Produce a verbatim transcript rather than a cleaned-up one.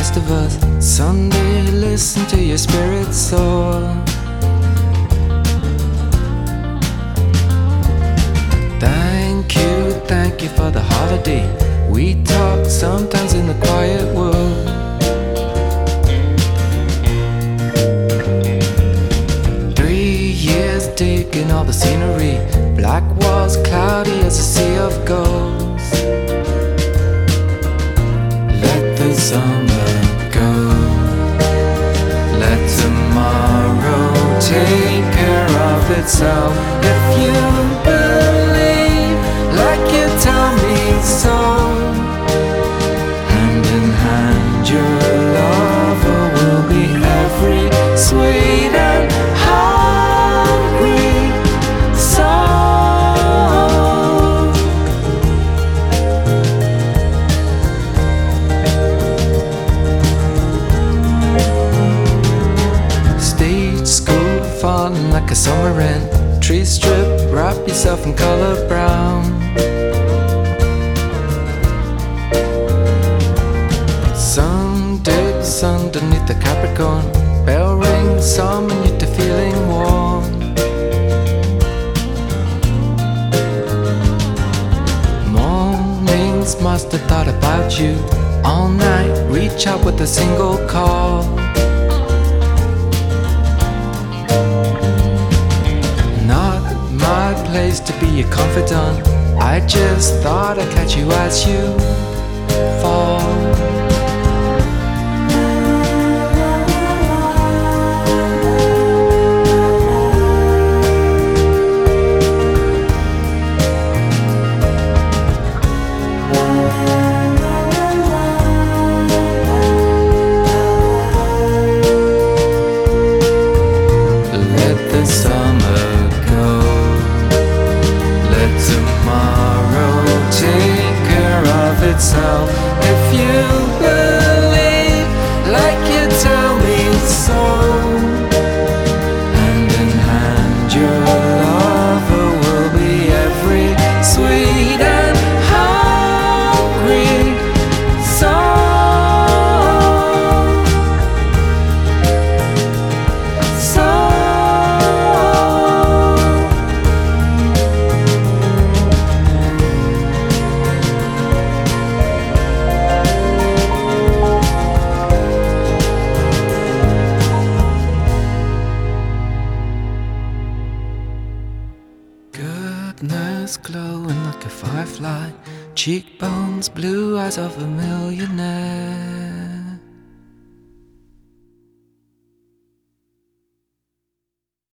rest of us. Sunday, listen to your spirit soar. Thank you, thank you for the holiday. We talk sometimes in the quiet world. Three years digging all the scenery, black walls cloudy as a sea of ghosts. Let the summer go, let tomorrow take care of itself. If you believe like you tell me so, hand in hand your lover will be every sweet and hungry soul. Stage school falling like a summer rain. Tree strip, wrap yourself in color brown. Sun dips underneath the Capricorn. Bell rings, summon you to feeling warm. Mornings must have thought about you all night. Reach out with a single call. Not my place to be your confidant. I just thought I'd catch you as you fall. Let the summer go, let tomorrow take care of itself. If you believe like you tell me so, hand in hand your lover will be every sweet and hungry soul. Soul. Goodness glowing like a firefly, cheekbones, blue eyes of a millionaire.